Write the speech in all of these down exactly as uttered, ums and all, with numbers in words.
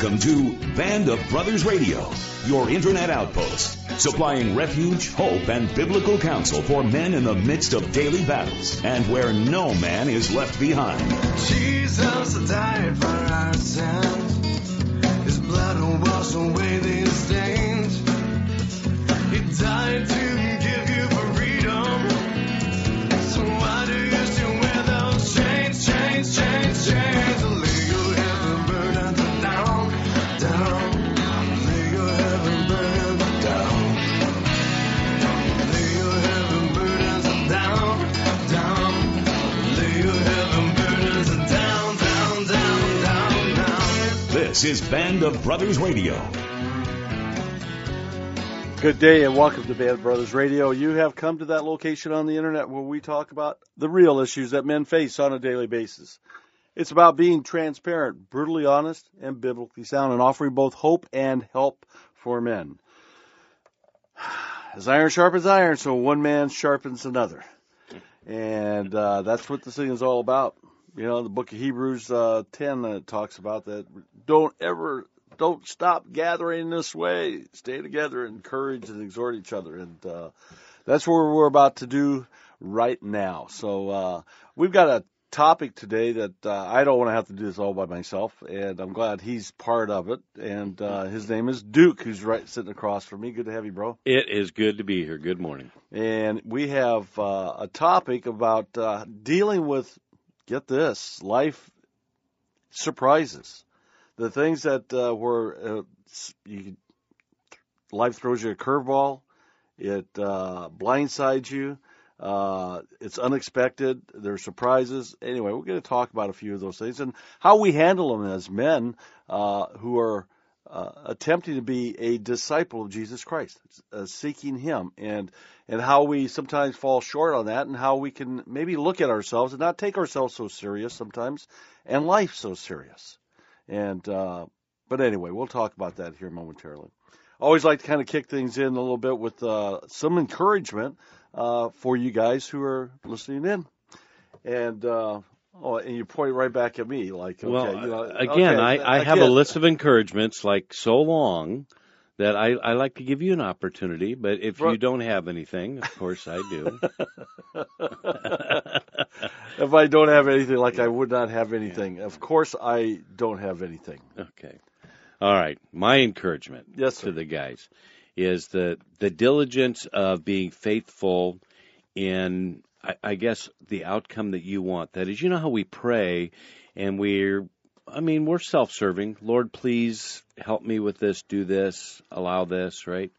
Welcome to Band of Brothers Radio, your internet outpost, supplying refuge, hope, and biblical counsel for men in the midst of daily battles, and where no man is left behind. Jesus died for our sins. His blood will wash away these stains. He died to give you freedom. So why do you still wear those chains, chains, chains, chains? Lay your heavy burdens down, down. Lay your heavy burdens down. Lay your heavy burdens down, down. Lay your heavy burdens down, down, down, down, down. This is Band of Brothers Radio. Good day and welcome to Band of Brothers Radio. You have come to that location on the internet where we talk about the real issues that men face on a daily basis. It's about being transparent, brutally honest, and biblically sound, and offering both hope and help for men. As iron sharpens iron, so one man sharpens another. And uh, that's what this thing is all about. You know, the book of Hebrews uh, ten uh, talks about that. Don't ever... Don't stop gathering this way. Stay together, encourage, and exhort each other. And uh, that's what we're about to do right now. So uh, we've got a topic today that uh, I don't want to have to do this all by myself, and I'm glad he's part of it. And uh, his name is Duke, who's right sitting across from me. Good to have you, bro. It is good to be here. Good morning. And we have uh, a topic about uh, dealing with, get this, life surprises. The things that uh, were uh, you, life throws you a curveball, it uh, blindsides you, uh, it's unexpected, there's surprises. Anyway, we're going to talk about a few of those things and how we handle them as men uh, who are uh, attempting to be a disciple of Jesus Christ, uh, seeking Him, and and how we sometimes fall short on that, and how we can maybe look at ourselves and not take ourselves so serious sometimes, and life so serious. And, uh, but anyway, we'll talk about that here momentarily. Always like to kind of kick things in a little bit with, uh, some encouragement, uh, for you guys who are listening in. And, uh, oh, and you point right back at me like, okay, well, you know, again, okay, I, I have again. a list of encouragements like so long that I, I like to give you an opportunity, but if Bro- you don't have anything, of course I do. If I don't have anything, like I would not have anything. Of course I don't have anything. Okay. All right. My encouragement Yes, sir. to the guys is the, the diligence of being faithful in, I, I guess, the outcome that you want. That is, you know how we pray and we're, I mean, we're self-serving. Lord, please help me with this, do this, allow this, right?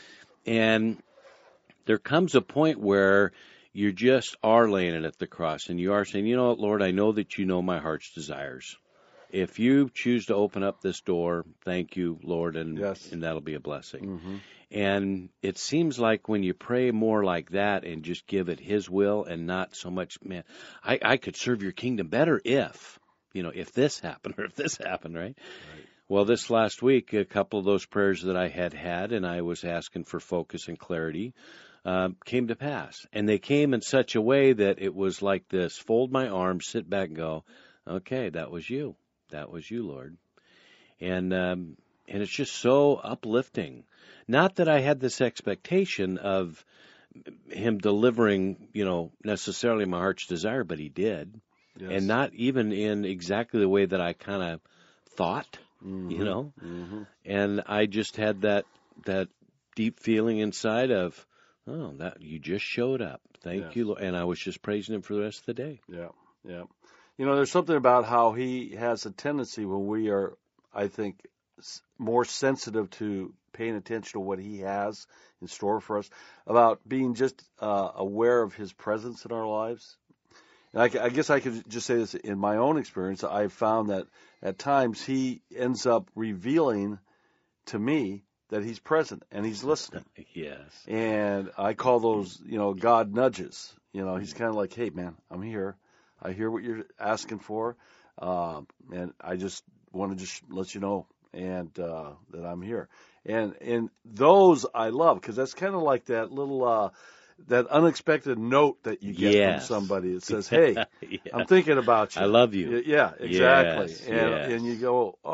And there comes a point where you just are laying it at the cross, and you are saying, you know what, Lord, I know that you know my heart's desires. If you choose to open up this door, thank you, Lord, and, Yes. and that'll be a blessing. Mm-hmm. And it seems like when you pray more like that and just give it His will and not so much, man, I, I could serve your kingdom better if, you know, if this happened or if this happened, right? Right. Well, this last week, a couple of those prayers that I had had and I was asking for focus and clarity uh, came to pass. And they came in such a way that it was like this, fold my arms, sit back and go, okay, that was you. That was you, Lord. And um, and it's just so uplifting. Not that I had this expectation of Him delivering, you know, necessarily my heart's desire, but He did. Yes. And not even in exactly the way that I kind of thought, Mm-hmm. you know. Mm-hmm. And I just had that that deep feeling inside of, oh, that you just showed up. Thank Yes. you, Lord. And I was just praising Him for the rest of the day. Yeah, yeah. You know, there's something about how He has a tendency when we are, I think, s- more sensitive to paying attention to what He has in store for us, about being just uh, aware of His presence in our lives. And I, I guess I could just say this in my own experience. I've found that at times He ends up revealing to me that He's present and He's listening. Yes. And I call those, you know, God nudges. You know, He's kind of like, hey, man, I'm here. I hear what you're asking for. Um, and I just want to just let you know and uh, that I'm here. And and those I love because that's kind of like that little uh, that unexpected note that you get Yes. from somebody that says, hey, Yeah. I'm thinking about you. I love you. Y- Yeah, exactly. Yes, and yes. and you go, oh,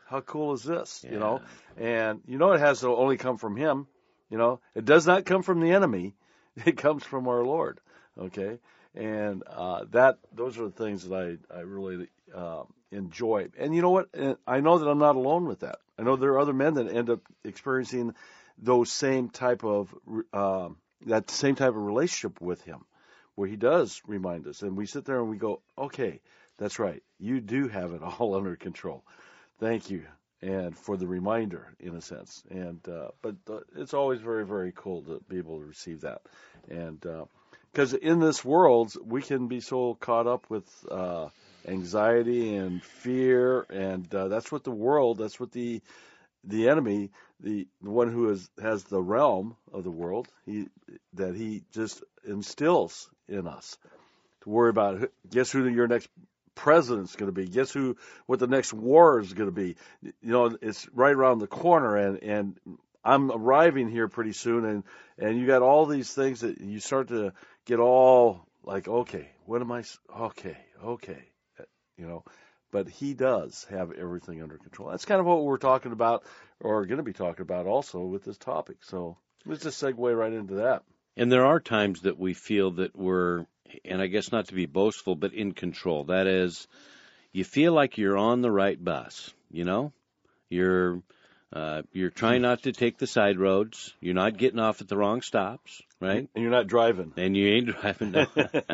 How cool is this? Yeah. You know, and you know it has to only come from Him. You know, it does not come from the enemy. It comes from our Lord. Okay, and uh, that those are the things that I I really uh, enjoy. And you know what? And I know that I'm not alone with that. I know there are other men that end up experiencing those same type of uh, that same type of relationship with Him, where He does remind us, and we sit there and we go, okay, that's right. You do have it all under control. Thank you, and for the reminder, in a sense. And uh, but uh, it's always very, very cool to be able to receive that, and because uh, in this world we can be so caught up with uh, anxiety and fear, and uh, that's what the world, that's what the the enemy, the, the one who is, has the realm of the world, he that he just instills in us to worry about. Guess who your next president's going to be? Guess who? What the next war is going to be? You know, it's right around the corner, and and I'm arriving here pretty soon, and and you got all these things that you start to get all like, okay, what am I? Okay, okay, you know. But He does have everything under control. That's kind of what we're talking about, or going to be talking about also with this topic. So let's just segue right into that. And there are times that we feel that we're, and I guess not to be boastful, but in control. That is, you feel like you're on the right bus, you know? You're uh, you're trying not to take the side roads. You're not getting off at the wrong stops, right? And you're not driving. And you ain't driving. No.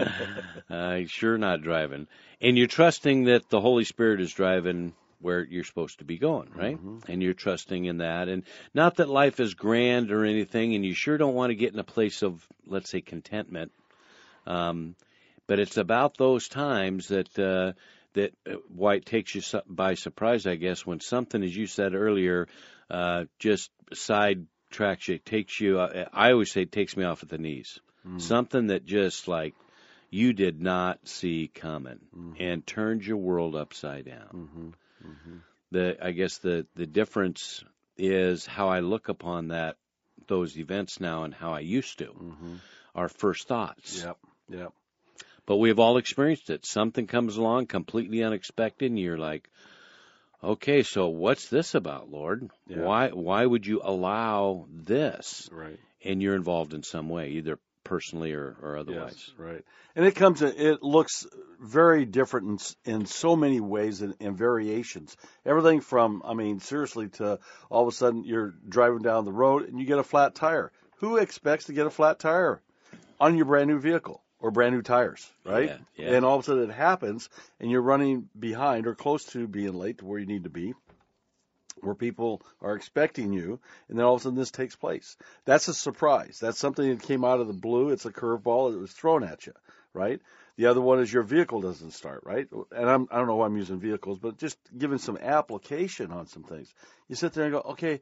uh, sure not driving. And you're trusting that the Holy Spirit is driving where you're supposed to be going, right? Mm-hmm. And you're trusting in that. And not that life is grand or anything, and you sure don't want to get in a place of, let's say, contentment. Um, but it's about those times that uh, that uh, why it takes you su- by surprise, I guess, when something, as you said earlier, uh, just sidetracks you, takes you. Uh, I always say, it takes me off at the knees. Mm-hmm. Something that just like you did not see coming, mm-hmm. and turns your world upside down. Mm-hmm. Mm-hmm. The I guess the the difference is how I look upon that those events now and how I used to. Mm-hmm. Our first thoughts. Yep. Yep. But we've all experienced it. Something comes along completely unexpected, and you're like, okay, so what's this about, Lord? Yeah. Why why would you allow this? Right. And you're involved in some way, either personally or, or otherwise. Yes, right. And it comes, it looks very different in, in so many ways and, and variations. Everything from, I mean, seriously, to all of a sudden you're driving down the road and you get a flat tire. Who expects to get a flat tire on your brand new vehicle or brand new tires, right? Yeah, yeah. And all of a sudden it happens and you're running behind or close to being late to where you need to be, where people are expecting you, and then all of a sudden this takes place. That's a surprise. That's something that came out of the blue. It's a curveball that was thrown at you, right? The other one is your vehicle doesn't start, right? And I'm, I don't know why I'm using vehicles, but just giving some application on some things. You sit there and go, okay,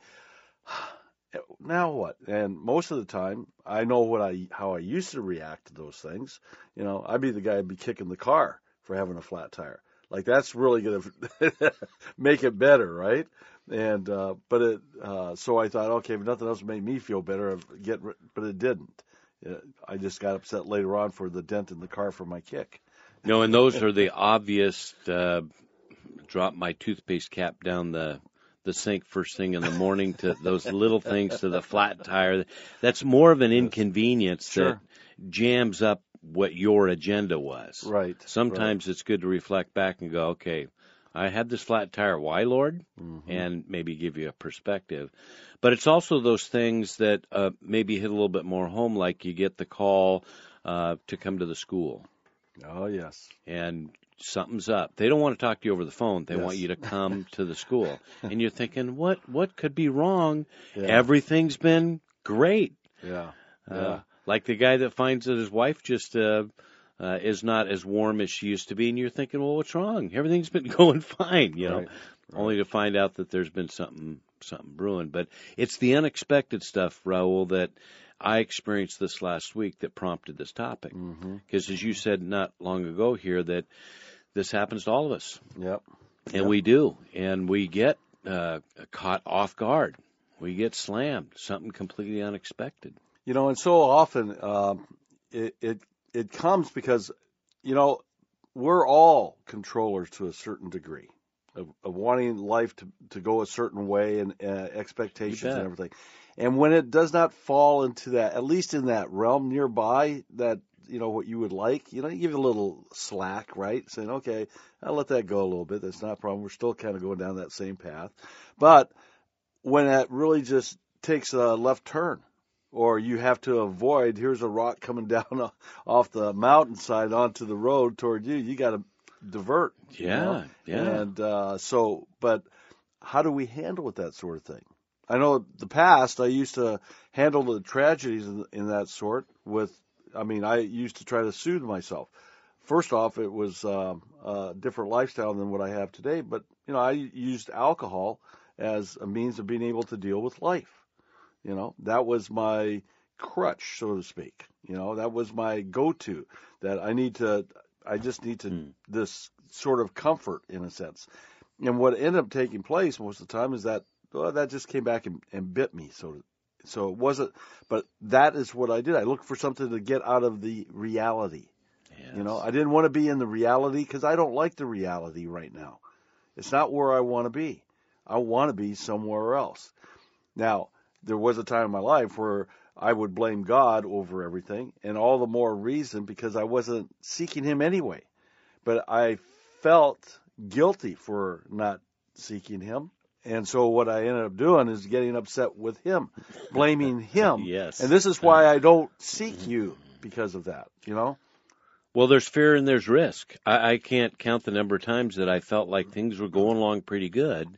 now what? And most of the time, I know what I how I used to react to those things. You know, I'd be the guy who'd be kicking the car for having a flat tire. Like, that's really going to make it better, right? And uh, but it uh, so I thought, okay, if nothing else made me feel better, I'd get but it didn't. I just got upset later on for the dent in the car for my kick. No, and those are the obvious. Uh, drop my toothpaste cap down the the sink first thing in the morning to those little things to the flat tire. That's more of an inconvenience Sure. that jams up what your agenda was. Right. Sometimes right. it's good to reflect back and go, okay, I had this flat tire. Why, Lord? Mm-hmm. And maybe give you a perspective. But it's also those things that uh, maybe hit a little bit more home, like you get the call uh, to come to the school. Oh, yes. And something's up. They don't want to talk to you over the phone. They yes. want you to come to the school. And you're thinking, what what could be wrong? Yeah. Everything's been great. Yeah. Uh, yeah. Like the guy that finds that his wife just uh, uh, is not as warm as she used to be, and you're thinking, well, what's wrong? Everything's been going fine, you know, right. Right. only to find out that there's been something something brewing. But it's the unexpected stuff, Raul, that I experienced this last week that prompted this topic. Because mm-hmm. as you said not long ago here, that this happens to all of us. Yep. And yep. we do. And we get uh, caught off guard. We get slammed, something completely unexpected. You know, and so often um, it, it it comes because, you know, we're all controllers to a certain degree, of, of wanting life to, to go a certain way and uh, expectations You bet. and everything. And when it does not fall into that, at least in that realm nearby, that, you know, what you would like, you know, you give it a little slack, right? Saying, okay, I'll let that go a little bit. That's not a problem. We're still kind of going down that same path. But when that really just takes a left turn, or you have to avoid, here's a rock coming down off the mountainside onto the road toward you, you got to divert. Yeah, you know? yeah. And uh, so, but how do we handle with that sort of thing? I know the past, I used to handle the tragedies in, in that sort with, I mean, I used to try to soothe myself. First off, it was um, a different lifestyle than what I have today, but, you know, I used alcohol as a means of being able to deal with life. You know, that was my crutch, so to speak. You know, that was my go-to, that I need to, I just need to, Mm. this sort of comfort in a sense. And what ended up taking place most of the time is that, well, that just came back and, and bit me. So, so it wasn't, but that is what I did. I looked for something to get out of the reality. Yes. You know, I didn't want to be in the reality because I don't like the reality right now. It's not where I want to be. I want to be somewhere else. Now, there was a time in my life where I would blame God over everything, and all the more reason because I wasn't seeking Him anyway. But I felt guilty for not seeking Him. And so what I ended up doing is getting upset with Him, blaming Him. Yes. And this is why I don't seek you because of that, you know? Well, there's fear and there's risk. I, I can't count the number of times that I felt like things were going along pretty good,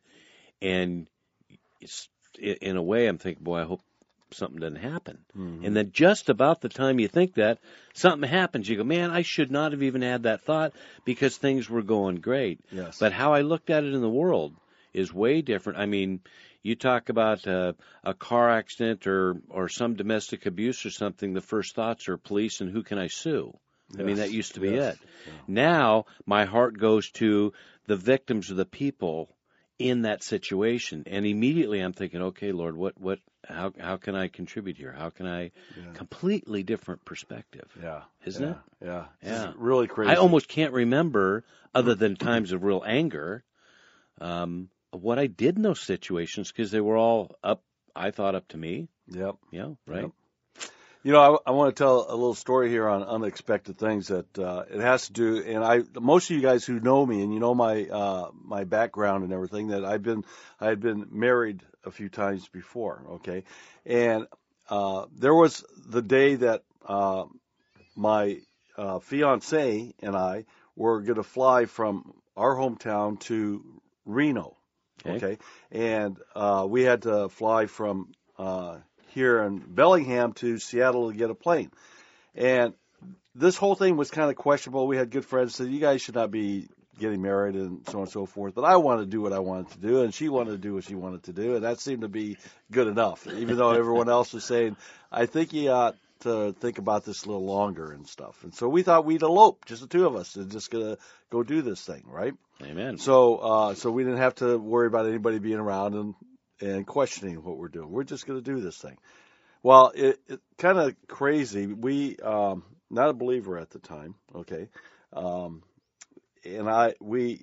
and it's, in a way I'm thinking, boy, I hope something doesn't happen. Mm-hmm. And then just about the time you think that, something happens. You go, man, I should not have even had that thought because things were going great. Yes. But how I looked at it in the world is way different. I mean, you talk about uh, a car accident or, or some domestic abuse or something, the first thoughts are police and who can I sue? I mean, Yes. that used to be Yes. it. Yeah. Now my heart goes to the victims of the people in that situation, and immediately I'm thinking, okay, Lord, what, what, how, how can I contribute here? How can I? Yeah. Completely different perspective, Yeah. isn't yeah. it? Yeah. Yeah. It's really crazy. I almost can't remember, other than times of real anger, um, what I did in those situations because they were all up. I thought up to me. Yep. Yeah, right. Yep. You know, I, I want to tell a little story here on unexpected things that uh, it has to do. And I, most of you guys who know me and you know my uh, my background and everything, that I've been I had been married a few times before. Okay, and uh, there was the day that uh, my uh, fiance and I were going to fly from our hometown to Reno. Okay. Okay, and uh, we had to fly from uh, here in Bellingham to Seattle to get a plane. And this whole thing was kind of questionable. We had good friends that said, you guys should not be getting married and so on and so forth. But I wanted to do what I wanted to do, and she wanted to do what she wanted to do, and that seemed to be good enough, even though everyone else was saying, I think you ought to think about this a little longer and stuff. And so we thought we'd elope, just the two of us, and just gonna go do this thing, right? Amen. So uh, so we didn't have to worry about anybody being around and and questioning what we're doing. We're just going to do this thing. Well, it, it kind of crazy. We, um, not a believer at the time, okay, um, and I, we,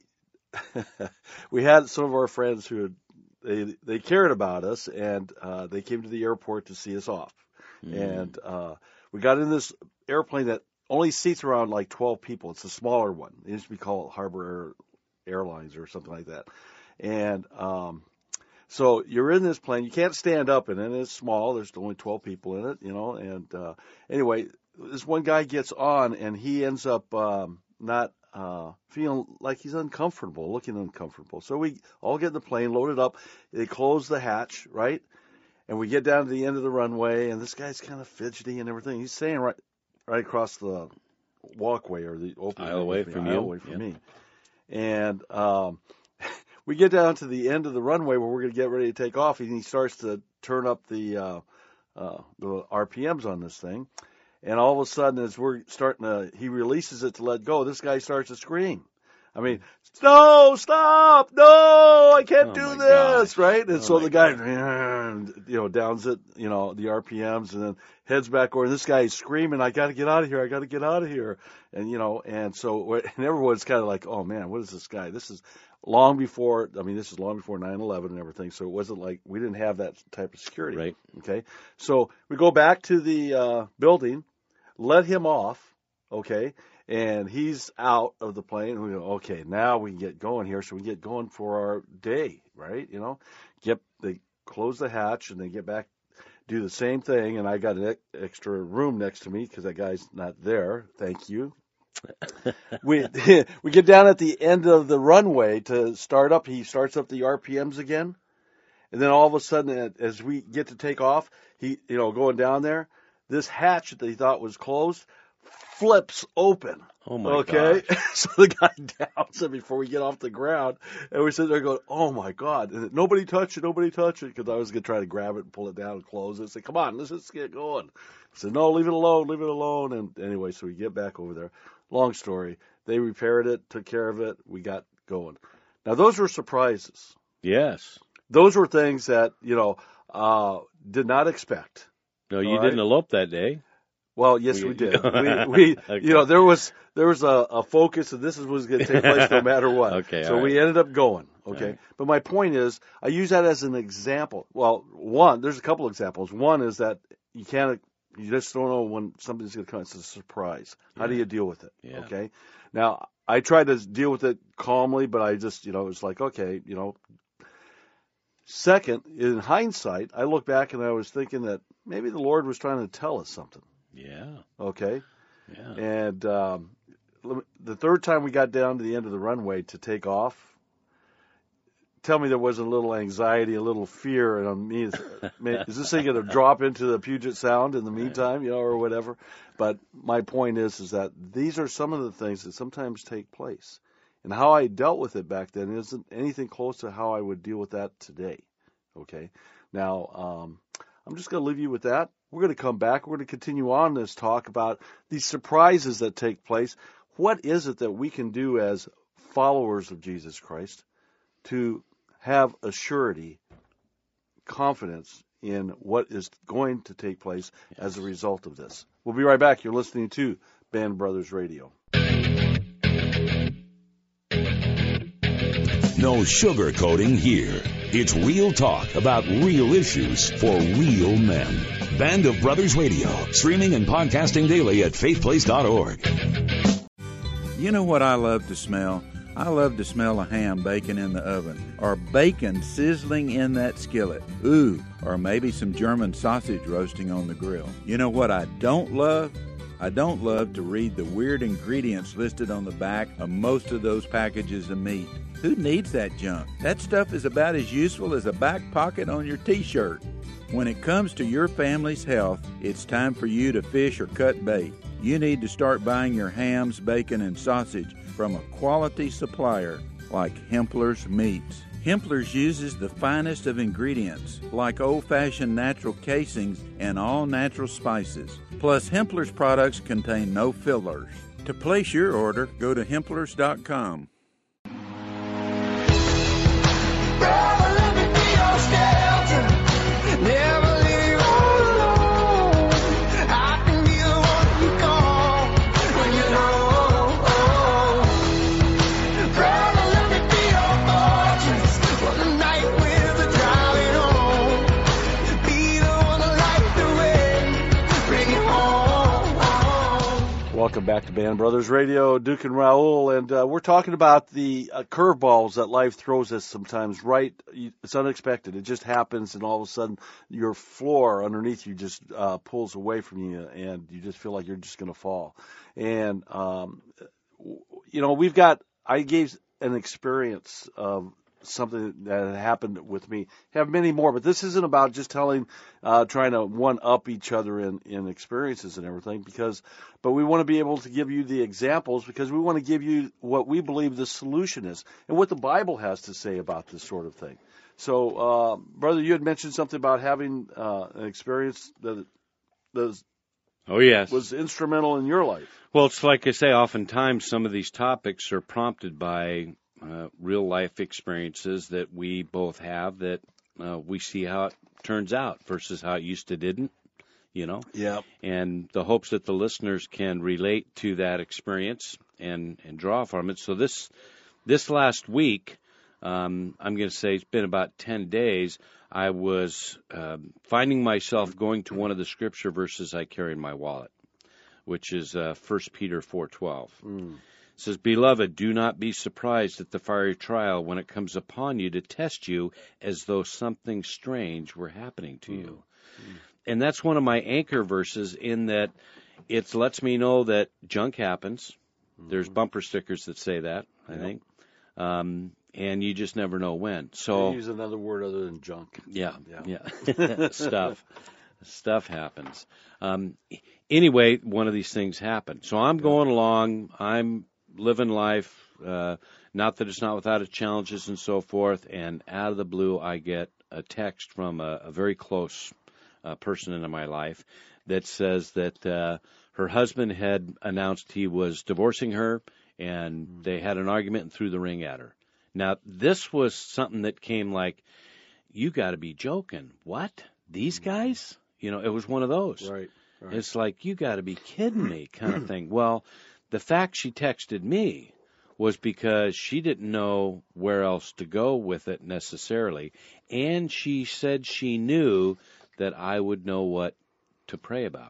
we had some of our friends who had, they they cared about us, and uh, they came to the airport to see us off, Mm. and uh, we got in this airplane that only seats around like twelve people. It's a smaller one. It used to be called Harbor Air, Airlines or something like that, and um, so you're in this plane. You can't stand up in it. It's small. There's only twelve people in it, you know. And uh, anyway, this one guy gets on, and he ends up um, not uh, feeling like he's uncomfortable, looking uncomfortable. So we all get in the plane, load it up. They close the hatch, right? And we get down to the end of the runway, and this guy's kind of fidgety and everything. He's staying right, right across the walkway or the open Aisle away from you. aisle away from Yeah. me. And um, we get down to the end of the runway where we're going to get ready to take off, and he starts to turn up the uh, uh, the R P Ms on this thing. And all of a sudden, as we're starting to, he releases it to let go, this guy starts to scream. I mean, no, stop, no, I can't Oh, do my this, gosh. right? And Oh, so my the guy, you know, downs it, you know, the R P Ms, and then heads back over. And this guy is screaming, I got to get out of here, I got to get out of here. And, you know, and so, and everyone's kind of like, oh, man, what is this guy? This is, long before, I mean, this is long before nine eleven and everything, so it wasn't like we didn't have that type of security. Right. Okay. So we go back to the uh, building, let him off, okay, and he's out of the plane. And we go, okay, now we can get going here, so we get going for our day, right? You know, get they close the hatch and they get back, do the same thing, and I got an extra room next to me because that guy's not there. Thank you. we we get down at the end of the runway to start up. He starts up the R P Ms again, and then all of a sudden, as we get to take off, he you know going down there, this hatch that he thought was closed flips open. Oh my okay, gosh. So the guy downs it before we get off the ground, and we sit there going, "Oh my God!" And nobody touch it, nobody touch it, because I was gonna try to grab it and pull it down and close it. Say, "Come on, let's just get going." I said, "No, leave it alone, leave it alone." And anyway, so we get back over there. Long story. They repaired it, took care of it. We got going. Now those were surprises. Yes. Those were things that you know uh, did not expect. No, you All right? didn't elope that day. Well, yes, We- we did. We, we Okay. you know, there was there was a, a focus, and this was going to take place no matter what. Okay, so all we ended up going. Okay, All right. but my point is, I use that as an example. Well, one, there's a couple examples. One is that you can't, you just don't know when something's going to come. It's a surprise. How do Yeah. you deal with it? Yeah. Okay. Now, I tried to deal with it calmly, but I just, you know, it's like, okay, you know. Second, in hindsight, I look back and I was thinking that maybe the Lord was trying to tell us something. Yeah. Okay. Yeah. And um, let me- the third time we got down to the end of the runway to take off, tell me there wasn't a little anxiety, a little fear, and on me, is, man, is this thing going to drop into the Puget Sound in the meantime, you know, or whatever? But my point is, is that these are some of the things that sometimes take place, and how I dealt with it back then isn't anything close to how I would deal with that today. Okay. Now, um, I'm just going to leave you with that. We're going to come back. We're going to continue on this talk about these surprises that take place. What is it that we can do as followers of Jesus Christ to have a surety, confidence in what is going to take place as a result of this? We'll be right back. You're listening to Band Brothers Radio. No sugarcoating here. It's real talk about real issues for real men. Band of Brothers Radio, streaming and podcasting daily at faith place dot org. You know what I love to smell? I love to smell a ham baking in the oven, or bacon sizzling in that skillet. Ooh, or maybe some German sausage roasting on the grill. You know what I don't love? I don't love to read the weird ingredients listed on the back of most of those packages of meat. Who needs that junk? That stuff is about as useful as a back pocket on your t-shirt. When it comes to your family's health, it's time for you to fish or cut bait. You need to start buying your hams, bacon, and sausage from a quality supplier like Hempler's Meats. Hempler's uses the finest of ingredients, like old-fashioned natural casings and all-natural spices. Plus, Hempler's products contain no fillers. To place your order, go to hemplers dot com. Brother, let me be your shelter. Never leave all alone. I can be the one you call when you're low. Brother, let me be your fortress for the night with the driving on. Be the one to light the way, bring it home. Welcome back to Band Brothers Radio, Duke and Raul, and uh, we're talking about the uh, curveballs that life throws us sometimes, right? It's unexpected. It just happens, and all of a sudden your floor underneath you just uh, pulls away from you, and you just feel like you're just going to fall. And, um, you know, we've got, I gave an experience of something that had happened with me. Have many more, but this isn't about just telling, uh, trying to one up each other in, in experiences and everything, because, but we want to be able to give you the examples because we want to give you what we believe the solution is and what the Bible has to say about this sort of thing. So, uh, brother, you had mentioned something about having, uh, an experience that, that Oh, yes. was instrumental in your life. Well, it's like I say, oftentimes some of these topics are prompted by uh, real life experiences that we both have that uh, we see how it turns out versus how it used to didn't, you know. Yeah. And the hopes that the listeners can relate to that experience and, and draw from it. So this this last week, um, I'm going to say it's been about ten days, I was um, finding myself going to one of the scripture verses I carry in my wallet, which is uh, First Peter four twelve. Mm. It says, "Beloved, do not be surprised at the fiery trial when it comes upon you to test you as though something strange were happening to you." Mm. And that's one of my anchor verses in that it lets me know that junk happens. Mm-hmm. There's bumper stickers that say that, I yep. think. Um, and you just never know when. So use another word other than junk. Yeah, yeah. yeah. Stuff. Stuff happens. Um, anyway, one of these things happened. So I'm going along. I'm living life. Uh, not that it's not without its challenges and so forth. And out of the blue, I get a text from a, a very close uh, person in my life that says that uh, her husband had announced he was divorcing her, and mm. they had an argument and threw the ring at her. Now, this was something that came like, you got to be joking. What? These guys? You know, it was one of those. Right. right. It's like, you got to be kidding me kind of thing. Well, the fact she texted me was because she didn't know where else to go with it necessarily, and she said she knew that I would know what to pray about.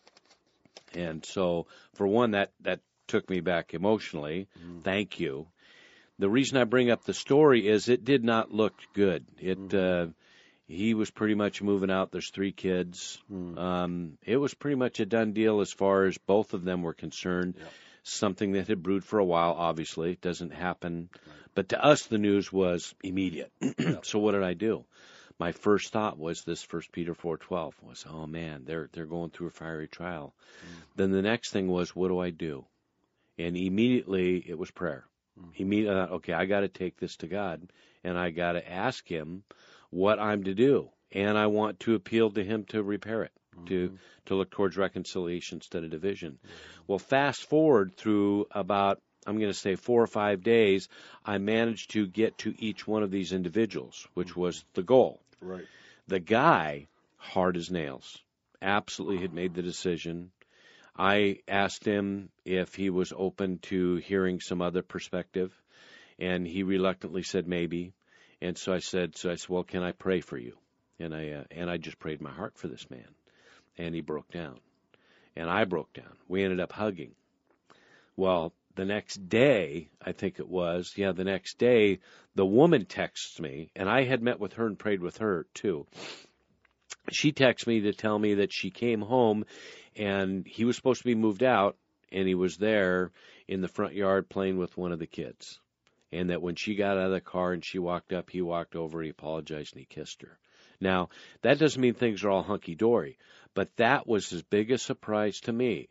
And so, for one, that, that took me back emotionally. Mm. Thank you. The reason I bring up the story is it did not look good. It mm. uh, he was pretty much moving out. There's three kids. Mm. Um, it was pretty much a done deal as far as both of them were concerned. Yeah. Something that had brewed for a while, obviously. It doesn't happen. Right. But to us, the news was immediate. Yeah. So what did I do? My first thought was this First Peter four twelve was, oh, man, they're they're going through a fiery trial. Mm. Then the next thing was, what do I do? And immediately it was prayer. Mm. Immediately, uh, okay, I got to take this to God, and I got to ask Him what I'm to do. And I want to appeal to Him to repair it, mm-hmm. to, to look towards reconciliation instead of division. Mm-hmm. Well, fast forward through about, I'm going to say four or five days, I managed to get to each one of these individuals, which mm-hmm. was the goal. Right. The guy, hard as nails, absolutely had made the decision. I asked him if he was open to hearing some other perspective, and he reluctantly said maybe. And so I said, so I said, well, can I pray for you? And I uh, and I just prayed my heart for this man, and he broke down, and I broke down. We ended up hugging. Well, the next day, I think it was, yeah, the next day, the woman texts me, and I had met with her and prayed with her too. She texts me to tell me that she came home, and he was supposed to be moved out, and he was there in the front yard playing with one of the kids. And that when she got out of the car and she walked up, he walked over, he apologized, and he kissed her. Now, that doesn't mean things are all hunky-dory, but that was as big a surprise to me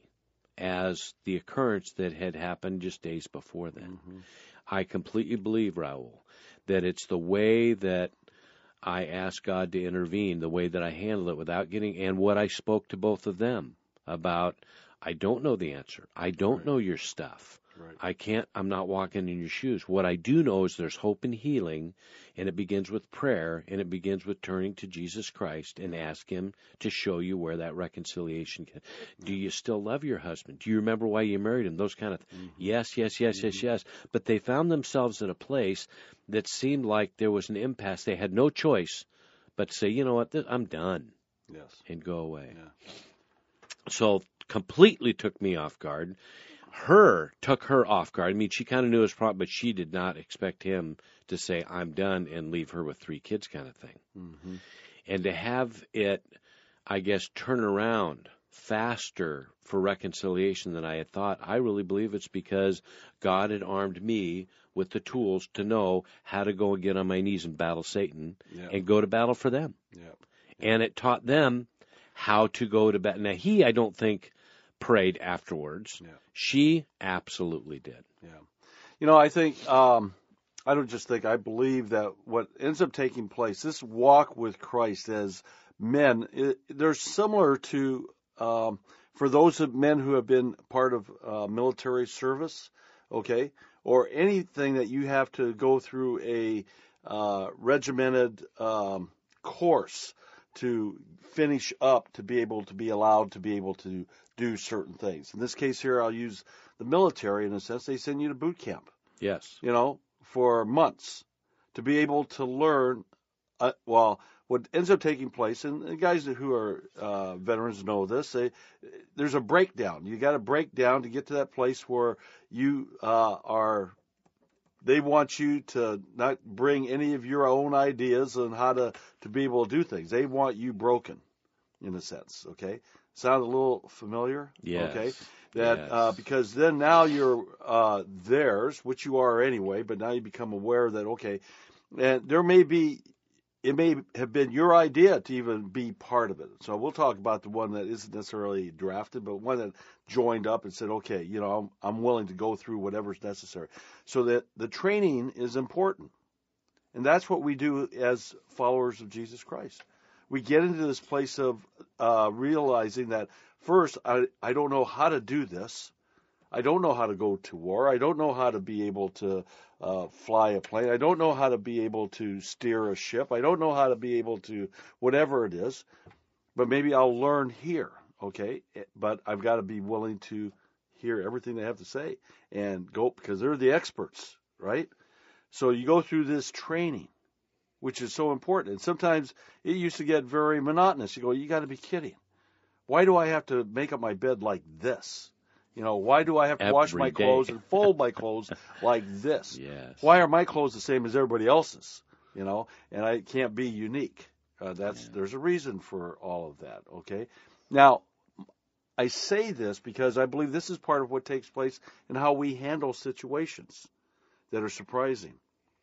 as the occurrence that had happened just days before then. Mm-hmm. I completely believe, Raul, that it's the way that I asked God to intervene, the way that I handled it without getting, and what I spoke to both of them about, I don't know the answer. I don't right. know your stuff. Right. I can't, I'm not walking in your shoes. What I do know is there's hope and healing, and it begins with prayer, and it begins with turning to Jesus Christ and ask Him to show you where that reconciliation can. Mm-hmm. Do you still love your husband? Do you remember why you married him? Those kind of things. Mm-hmm. Yes, yes, yes, mm-hmm. yes, yes. But they found themselves in a place that seemed like there was an impasse. They had no choice but to say, you know what, this, I'm done. Yes. And go away. Yeah. So completely took me off guard. Her took her off guard. I mean, she kind of knew his problem, but she did not expect him to say, I'm done, and leave her with three kids kind of thing. Mm-hmm. And to have it, I guess, turn around faster for reconciliation than I had thought, I really believe it's because God had armed me with the tools to know how to go and get on my knees and battle Satan yeah. and go to battle for them. Yeah. And it taught them how to go to battle. Now, he, I don't think, prayed afterwards. Yeah. She absolutely did. Yeah. You know, I think, um, I don't just think, I believe that what ends up taking place, this walk with Christ as men, it, they're similar to, um, for those of men who have been part of uh, military service, okay, or anything that you have to go through a uh, regimented um, course to finish up to be able to be allowed to be able to do certain things. In this case here, I'll use the military in a sense. They send you to boot camp. Yes. You know, for months to be able to learn, uh, well, what ends up taking place, and the guys who are uh, veterans know this, they, there's a breakdown. You got to break down to get to that place where you uh, are, they want you to not bring any of your own ideas on how to, to be able to do things. They want you broken, in a sense, okay? Sound a little familiar? Yes. Okay. That Yes. uh, because then now you're uh, theirs, which you are anyway, but now you become aware that, okay, and there may be, it may have been your idea to even be part of it. So we'll talk about the one that isn't necessarily drafted, but one that joined up and said, okay, you know, I'm, I'm willing to go through whatever's necessary. So that the training is important. And that's what we do as followers of Jesus Christ. We get into this place of uh, realizing that, first, I, I don't know how to do this. I don't know how to go to war. I don't know how to be able to uh, fly a plane. I don't know how to be able to steer a ship. I don't know how to be able to whatever it is. But maybe I'll learn here, okay? But I've got to be willing to hear everything they have to say and go, because they're the experts, right? So you go through this training, which is so important. And sometimes it used to get very monotonous. You go, you got to be kidding. Why do I have to make up my bed like this? You know, why do I have to Every wash my day. clothes and fold my clothes like this? Yes. Why are my clothes the same as everybody else's? You know, and I can't be unique. Uh, that's Yeah. There's a reason for all of that, okay? Now, I say this because I believe this is part of what takes place in how we handle situations that are surprising.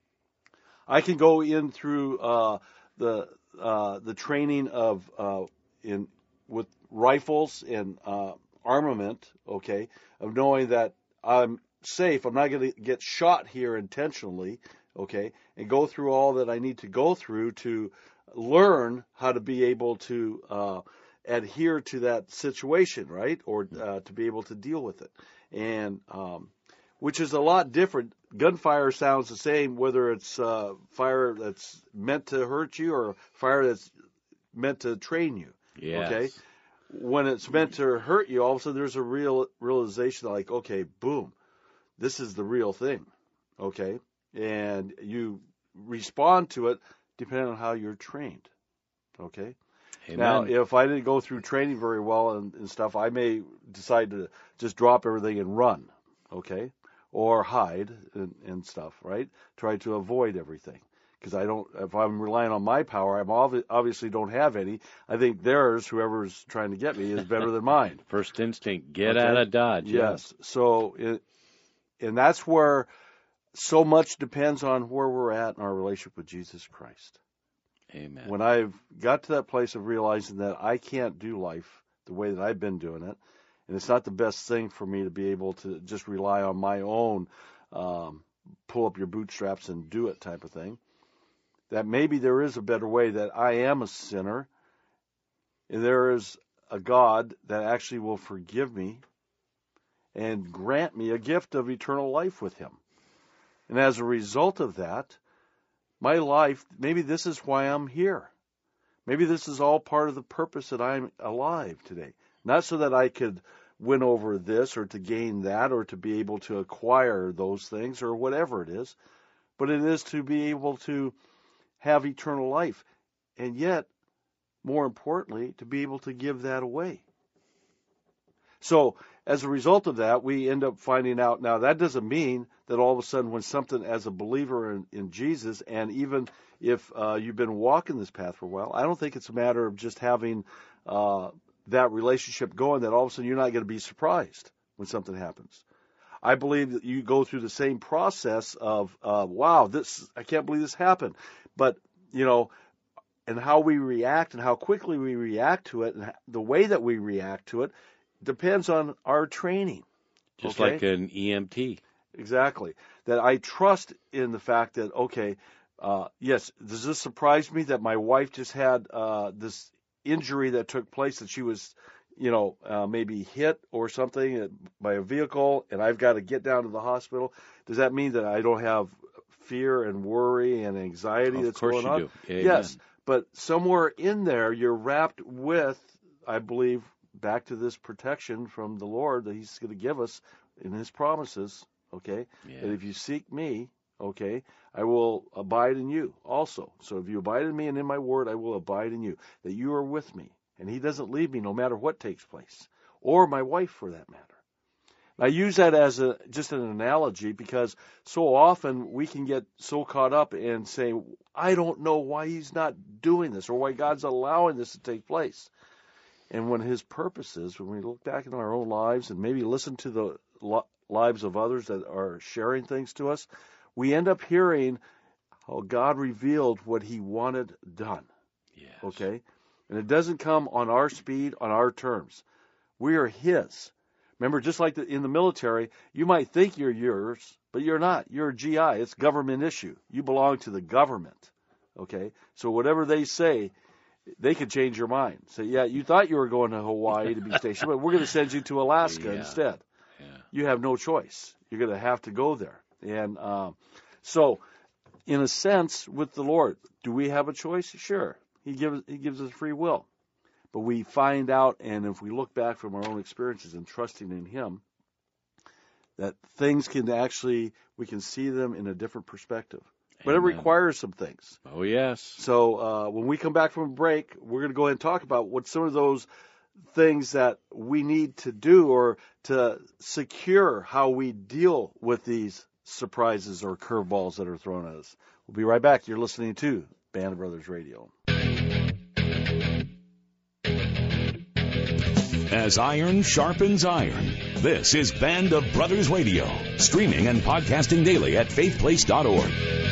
I can go in through uh, the uh, the training of uh, in with rifles and uh, armament, okay, of knowing that I'm safe. I'm not going to get shot here intentionally, okay, and go through all that I need to go through to learn how to be able to uh, adhere to that situation, right, or uh, to be able to deal with it, and um, which is a lot different. Gunfire sounds the same whether it's uh, fire that's meant to hurt you or fire that's meant to train you. Yes. Okay? When it's meant to hurt you, all of a sudden there's a real realization like, okay, boom, this is the real thing. Okay? And you respond to it depending on how you're trained. Okay? Amen. Now, if I didn't go through training very well and, and stuff, I may decide to just drop everything and run. Okay? Or hide and, and stuff, right? Try to avoid everything. Because I don't, if I'm relying on my power, I'm obvi- obviously don't have any. I think theirs, whoever's trying to get me, is better than mine. First instinct, get Okay? out of Dodge. Yes. So, it, and that's where so much depends on where we're at in our relationship with Jesus Christ. Yeah. Amen. When I've got to that place of realizing that I can't do life the way that I've been doing it, and it's not the best thing for me to be able to just rely on my own um, pull up your bootstraps and do it type of thing, that maybe there is a better way, that I am a sinner, and there is a God that actually will forgive me and grant me a gift of eternal life with him. And as a result of that, my life, maybe this is why I'm here. Maybe this is all part of the purpose that I'm alive today. Not so that I could win over this or to gain that or to be able to acquire those things or whatever it is, but it is to be able to have eternal life. And yet, more importantly, to be able to give that away. So, as a result of that, we end up finding out, now that doesn't mean that all of a sudden when something, as a believer in, in Jesus, and even if uh, you've been walking this path for a while, I don't think it's a matter of just having uh, that relationship going, that all of a sudden you're not going to be surprised when something happens. I believe that you go through the same process of, uh, wow, this, I can't believe this happened. But, you know, and how we react and how quickly we react to it and the way that we react to it depends on our training. Just okay? like an E M T. Exactly. That I trust in the fact that, okay, uh, yes, does this surprise me that my wife just had uh, this injury that took place, that she was, you know, uh, maybe hit or something by a vehicle, and I've got to get down to the hospital? Does that mean that I don't have fear and worry and anxiety Of that's course going you on? do. Amen. Yes, but somewhere in there you're wrapped with, I believe, back to this protection from the Lord that he's going to give us in his promises, okay? Yeah. That if you seek me, okay, I will abide in you also. So if you abide in me and in my word, I will abide in you, that you are with me. And he doesn't leave me no matter what takes place, or my wife for that matter. I use that as a just an analogy because so often we can get so caught up in saying, I don't know why he's not doing this or why God's allowing this to take place. And when his purpose is, when we look back in our own lives and maybe listen to the li- lives of others that are sharing things to us, we end up hearing how God revealed what he wanted done. Yes. Okay? And it doesn't come on our speed, on our terms. We are his. Remember, just like the, in the military, you might think you're yours, but you're not. You're a G I. It's government issue. You belong to the government. Okay? So whatever they say, they could change your mind. Say, yeah, you thought you were going to Hawaii to be stationed, but we're going to send you to Alaska Yeah. instead. Yeah. You have no choice. You're going to have to go there. And um, so, in a sense, with the Lord, do we have a choice? Sure. He gives He gives us free will. But we find out, and if we look back from our own experiences and trusting in him, that things can actually, we can see them in a different perspective. But it Amen. requires some things. Oh, yes. So uh, when we come back from a break, we're going to go ahead and talk about what some of those things that we need to do or to secure how we deal with these surprises or curveballs that are thrown at us. We'll be right back. You're listening to Band of Brothers Radio. As iron sharpens iron, this is Band of Brothers Radio, streaming and podcasting daily at faith place dot org.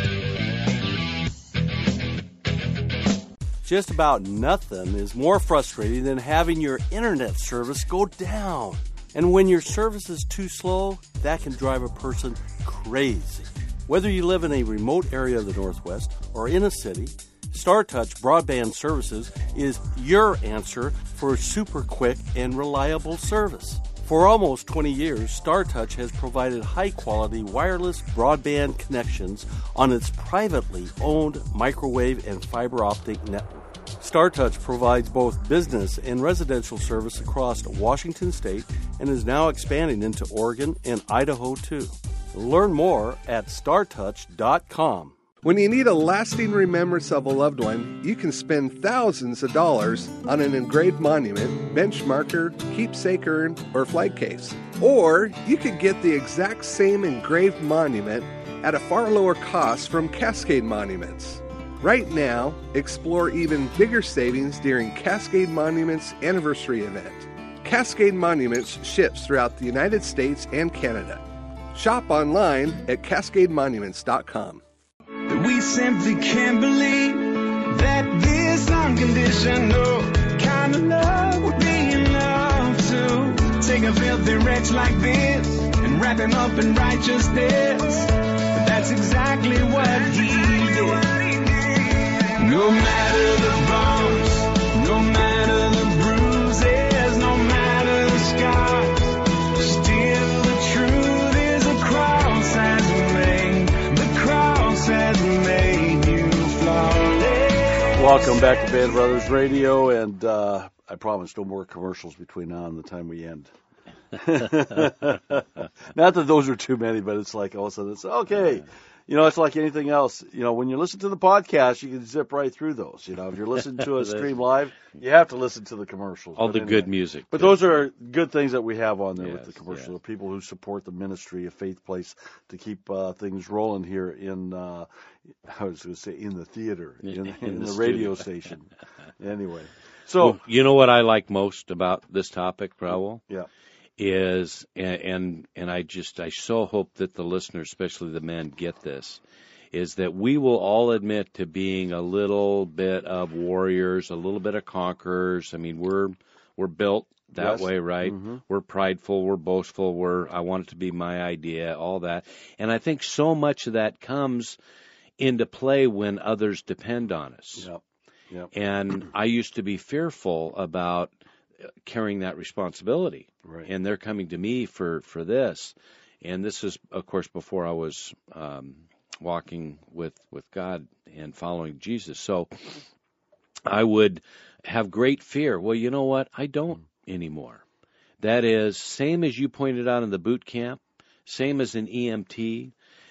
Just about nothing is more frustrating than having your internet service go down. And when your service is too slow, that can drive a person crazy. Whether you live in a remote area of the Northwest or in a city, StarTouch Broadband Services is your answer for super quick and reliable service. For almost twenty years, StarTouch has provided high-quality wireless broadband connections on its privately owned microwave and fiber optic network. StarTouch provides both business and residential service across Washington State and is now expanding into Oregon and Idaho, too. Learn more at star touch dot com. When you need a lasting remembrance of a loved one, you can spend thousands of dollars on an engraved monument, bench marker, keepsake urn, or flag case. Or you could get the exact same engraved monument at a far lower cost from Cascade Monuments. Right now, explore even bigger savings during Cascade Monuments Anniversary Event. Cascade Monuments ships throughout the United States and Canada. Shop online at cascade monuments dot com. We simply can't believe that this unconditional kind of love would be enough to take a filthy wretch like this and wrap him up in righteousness. But that's exactly what he did. No matter the bumps, no matter the bruises, no matter the scars, still the truth is the cross has made, the cross has made you flawless. Welcome back to Band of Brothers Radio, and uh, I promise no more commercials between now and the time we end. Not that those are too many, but it's like all of a sudden it's okay. You know, it's like anything else. You know, when you listen to the podcast, you can zip right through those. You know, if you're listening to a stream live, you have to listen to the commercials. All But the anyway. good music. But those are good things that we have on there with Yes, the commercials. yes. People who support the ministry of Faith Place to keep uh, things rolling here in, uh, I was going to say in the theater, in, in, In the, the radio studio. station. Anyway, so Well, you know what I like most about this topic, Raul? yeah, Is and, and and I just I so hope that the listeners, especially the men, get this, is that we will all admit to being a little bit of warriors, a little bit of conquerors. I mean, we're we're built that Yes. way, right? Mm-hmm. We're prideful, we're boastful, we're I want it to be my idea, all that. And I think so much of that comes into play when others depend on us. Yep. Yep. And I used to be fearful about carrying that responsibility. Right. And they're coming to me for, for this. And this is, of course, before I was um, walking with, with God and following Jesus. So I would have great fear. Well, you know what? I don't anymore. That is, same as you pointed out in the boot camp, same as an E M T,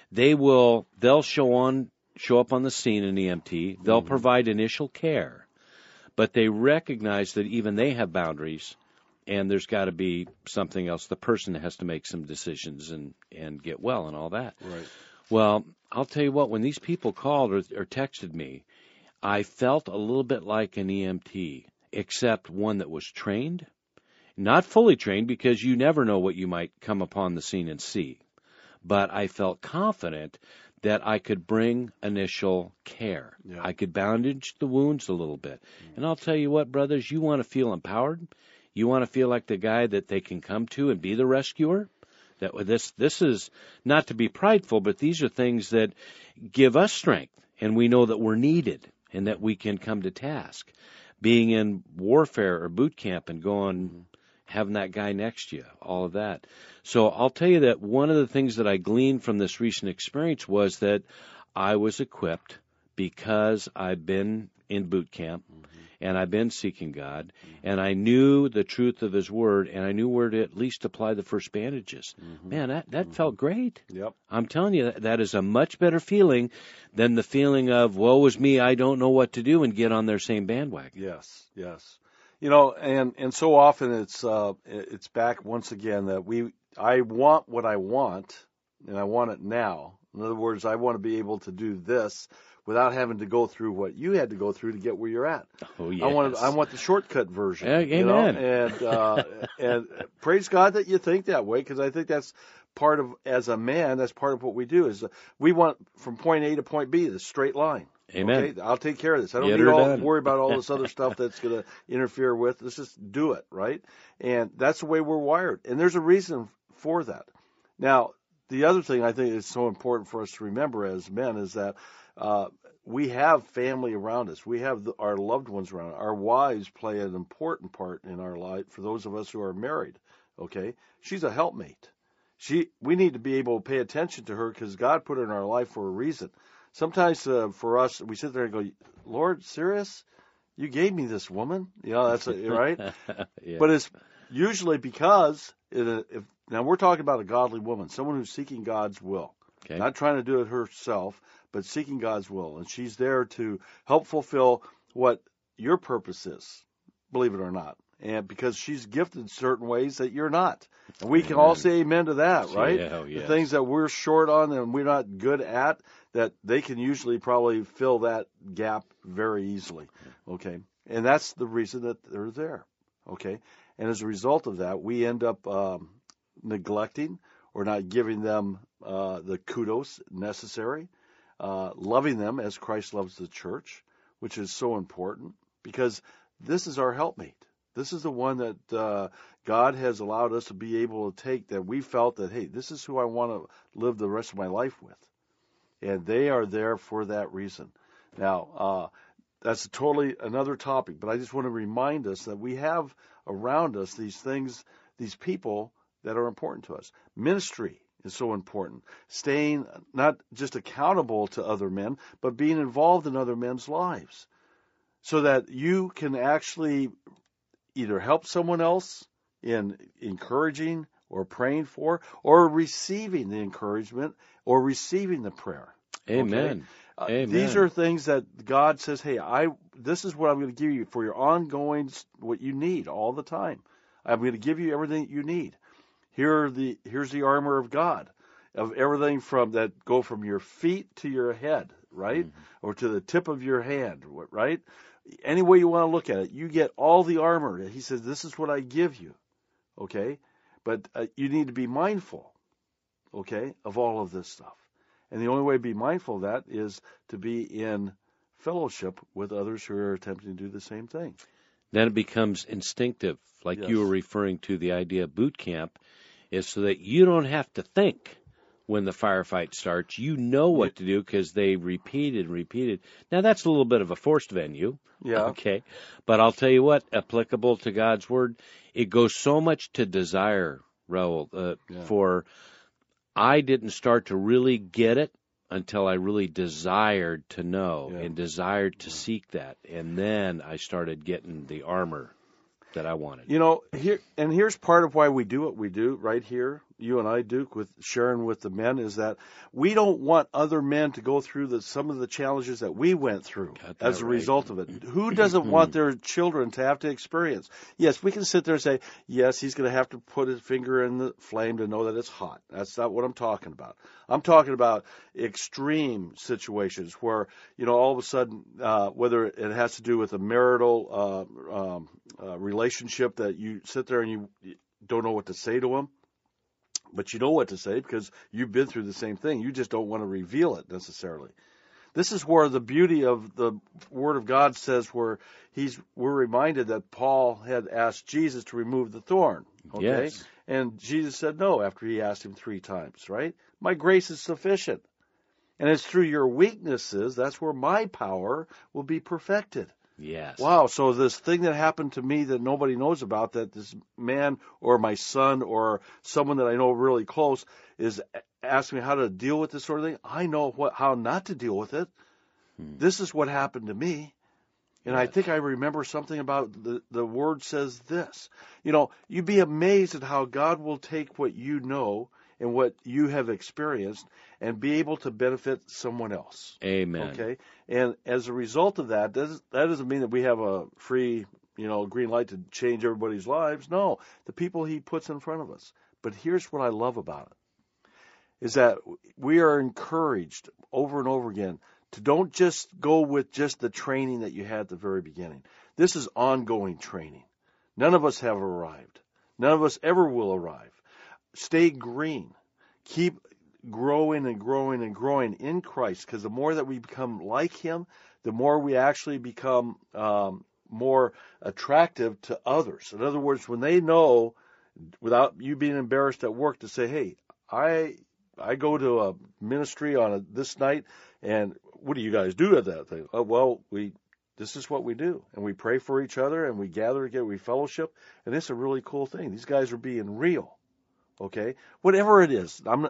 they will they'll show on show up on the scene in E M T. They'll Mm-hmm. provide initial care, but they recognize that even they have boundaries, and there's got to be something else. The person has to make some decisions and, and get well and all that. Right. Well, I'll tell you what, when these people called or, or texted me, I felt a little bit like an E M T, except one that was trained, not fully trained because you never know what you might come upon the scene and see. But I felt confident that I could bring initial care. Yeah. I could bandage the wounds a little bit. Mm. And I'll tell you what, brothers, you want to feel empowered? You want to feel like the guy that they can come to and be the rescuer? That this this is not to be prideful, but these are things that give us strength, and we know that we're needed and that we can come to task. Being in warfare or boot camp and going, having that guy next to you, all of that. So I'll tell you that one of the things that I gleaned from this recent experience was that I was equipped because I've been in boot camp. Mm-hmm. And I've been seeking God, mm-hmm. and I knew the truth of His Word, and I knew where to at least apply the first bandages. Mm-hmm. Man, that, that mm-hmm. felt great. Yep. I'm telling you, that, that is a much better feeling than the feeling of, woe is me, I don't know what to do, and get on their same bandwagon. Yes, yes. You know, and, and so often it's uh, it's back once again that we I want what I want, and I want it now. In other words, I want to be able to do this without having to go through what you had to go through to get where you're at. Oh, yes. I want I want the shortcut version. Uh, you know? amen. And uh, and praise God that you think that way, because I think that's part of, as a man, that's part of what we do. Is we want from point A to point B, the straight line. Amen. Okay? I'll take care of this. I don't Get need her all done. worry about all this other stuff that's going to interfere with. Let's just do it, right? And that's the way we're wired. And there's a reason for that. Now, the other thing I think is so important for us to remember as men is that uh, we have family around us. We have the, our loved ones around us. Our wives play an important part in our life for those of us who are married, okay? She's a helpmate. She, we need to be able to pay attention to her because God put her in our life for a reason. Sometimes uh, for us, we sit there and go, Lord, serious? You gave me this woman? You know, that's a, right? Yeah. But it's usually because, it, if now we're talking about a godly woman, someone who's seeking God's will. Okay. Not trying to do it herself, but seeking God's will. And she's there to help fulfill what your purpose is, believe it or not. And because she's gifted in certain ways that you're not. And we can all say amen to that, right? Yeah, oh, yes. The things that we're short on and we're not good at, that they can usually probably fill that gap very easily, okay? And that's the reason that they're there, okay? And as a result of that, we end up um, neglecting or not giving them uh, the kudos necessary, uh, loving them as Christ loves the church, which is so important because this is our helpmate. This is the one that uh, God has allowed us to be able to take, that we felt that, hey, this is who I want to live the rest of my life with. And they are there for that reason. Now, uh, that's a totally another topic, but I just want to remind us that we have around us these things, these people that are important to us. Ministry is so important. Staying not just accountable to other men, but being involved in other men's lives so that you can actually either help someone else in encouraging or praying for, or receiving the encouragement or receiving the prayer. Amen. Okay? Amen. Uh, these are things that God says, hey, I this is what I'm going to give you for your ongoing, what you need all the time. I'm going to give you everything that you need. Here are the here's the armor of God, of everything from that go from your feet to your head, right? Mm-hmm. Or to the tip of your hand, right? Any way you want to look at it, you get all the armor. He says, this is what I give you, okay? But uh, you need to be mindful, okay, of all of this stuff. And the only way to be mindful of that is to be in fellowship with others who are attempting to do the same thing. Then it becomes instinctive, like Yes. you were referring to the idea of boot camp, is so that you don't have to think when the firefight starts. You know what to do because they repeated and repeated. Now, that's a little bit of a forced venue. Yeah. Okay. But I'll tell you what, applicable to God's Word, it goes so much to desire, Raul, uh, Yeah. for I didn't start to really get it until I really desired to know Yeah. and desired to seek that. And then I started getting the armor that I wanted. You know, here and here's part of why we do what we do right here you and I, Duke, with sharing with the men, is that we don't want other men to go through the, some of the challenges that we went through as a right. result of it. Who doesn't want their children to have to experience? Yes, we can sit there and say, yes, he's going to have to put his finger in the flame to know that it's hot. That's not what I'm talking about. I'm talking about extreme situations where, you know, all of a sudden, uh, whether it has to do with a marital uh, um, uh, relationship that you sit there and you don't know what to say to them, but you know what to say because you've been through the same thing. You just don't want to reveal it necessarily. This is where the beauty of the Word of God says where he's we're reminded that Paul had asked Jesus to remove the thorn. Okay? Yes. And Jesus said no after he asked him three times, right? My grace is sufficient. And it's through your weaknesses, that's where my power will be perfected. Yes. Wow, so this thing that happened to me that nobody knows about, that this man or my son or someone that I know really close is asking me how to deal with this sort of thing, I know what how not to deal with it. Hmm. This is what happened to me. And yes. I think I remember something about the, the word says this. You know, you'd be amazed at how God will take what you know and what you have experienced and be able to benefit someone else. Amen. Okay? And as a result of that, that doesn't mean that we have a free, you know, green light to change everybody's lives. No, the people he puts in front of us. But here's what I love about it, is that we are encouraged over and over again to don't just go with just the training that you had at the very beginning. This is ongoing training. None of us have arrived. None of us ever will arrive. Stay green. Keep growing and growing and growing in Christ, because the more that we become like him, the more we actually become um, more attractive to others. In other words, when they know, without you being embarrassed at work, to say, hey, I I go to a ministry on a, this night, and what do you guys do at that thing? Oh, well, we this is what we do, and we pray for each other, and we gather together, we fellowship, and it's a really cool thing. These guys are being real. Okay, whatever it is, I'm,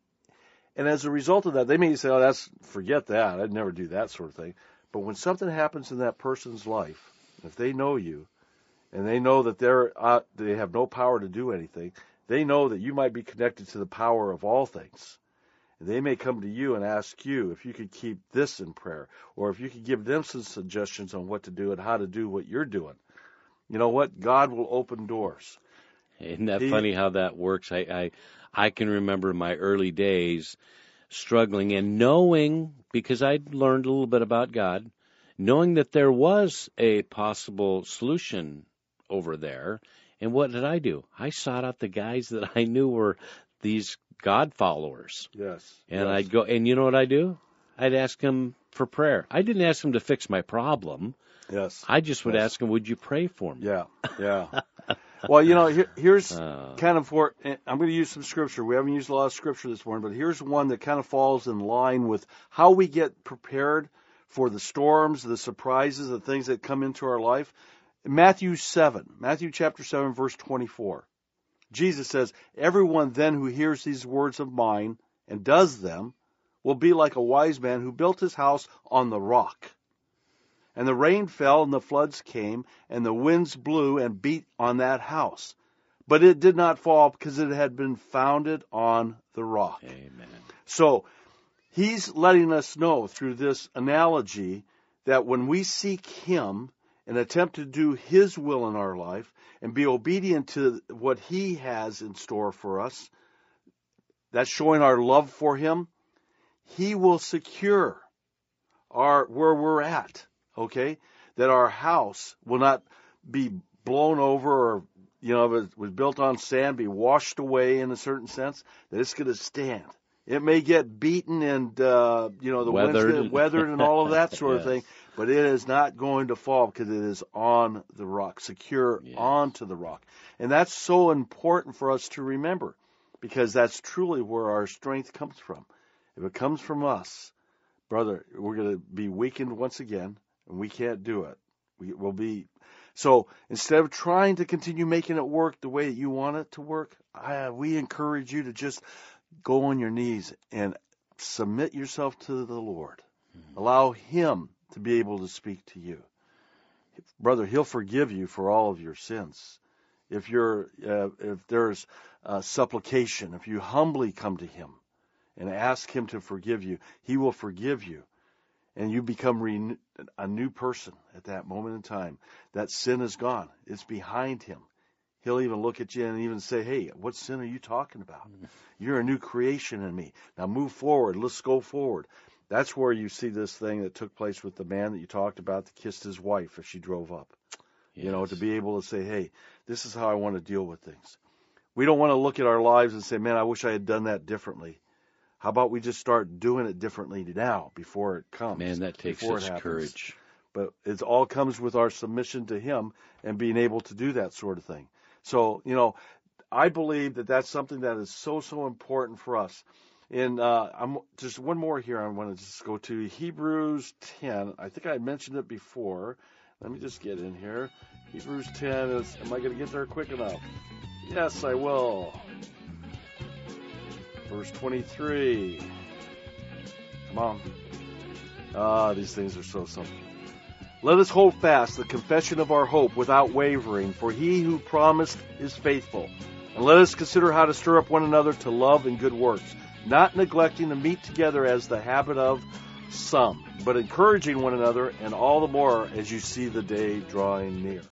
and as a result of that, they may say, "Oh, that's forget that. I'd never do that sort of thing." But when something happens in that person's life, if they know you, and they know that they're uh, they have no power to do anything, they know that you might be connected to the power of all things. And they may come to you and ask you if you could keep this in prayer, or if you could give them some suggestions on what to do and how to do what you're doing. You know what? God will open doors. Isn't that he, funny how that works? I, I I can remember my early days struggling and knowing, because I'd learned a little bit about God, knowing that there was a possible solution over there. And what did I do? I sought out the guys that I knew were these God followers. Yes. And yes. I'd go, and you know what I do? I'd ask them for prayer. I didn't ask them to fix my problem. Yes. I just would yes. ask them, would you pray for me? Yeah, yeah. Well, you know, here, here's uh, kind of for, I'm going to use some scripture. We haven't used a lot of scripture this morning, but here's one that kind of falls in line with how we get prepared for the storms, the surprises, the things that come into our life. Matthew seven, Matthew chapter seven, verse twenty-four. Jesus says, everyone then who hears these words of mine and does them will be like a wise man who built his house on the rock. And the rain fell, and the floods came, and the winds blew and beat on that house. But it did not fall because it had been founded on the rock. Amen. So he's letting us know through this analogy that when we seek him and attempt to do his will in our life and be obedient to what he has in store for us, that's showing our love for him, he will secure our where we're at. Okay, that our house will not be blown over, or, you know, if it was built on sand, be washed away in a certain sense, that it's going to stand. It may get beaten and, uh, you know, the weathered. winds get weathered and all of that sort yes. of thing, but it is not going to fall because it is on the rock, secure yes. onto the rock. And that's so important for us to remember, because that's truly where our strength comes from. If it comes from us, brother, we're going to be weakened once again. And we can't do it. We will be. So instead of trying to continue making it work the way that you want it to work, I, we encourage you to just go on your knees and submit yourself to the Lord. Mm-hmm. Allow him to be able to speak to you. Brother, he'll forgive you for all of your sins. if you're uh, if there's uh, supplication, if you humbly come to him and ask him to forgive you, he will forgive you. And you become re- a new person at that moment in time. That sin is gone. It's behind him. He'll even look at you and even say, hey, what sin are you talking about? You're a new creation in me. Now move forward. Let's go forward. That's where you see this thing that took place with the man that you talked about that kissed his wife as she drove up. Yes. You know, to be able to say, hey, this is how I want to deal with things. We don't want to look at our lives and say, man, I wish I had done that differently. How about we just start doing it differently now before it comes? Man, that takes such courage. But it all comes with our submission to him and being able to do that sort of thing. So, you know, I believe that that's something that is so, so important for us. And uh, I'm just one more here. I want to just go to Hebrews ten. I think I mentioned it before. Let me just get in here. Hebrews ten is, am I going to get there quick enough? Yes, I will. Verse twenty-three. Come on. Ah, these things are so simple. Let us hold fast the confession of our hope without wavering, for he who promised is faithful. And let us consider how to stir up one another to love and good works, not neglecting to meet together as the habit of some, but encouraging one another, and all the more as you see the day drawing near.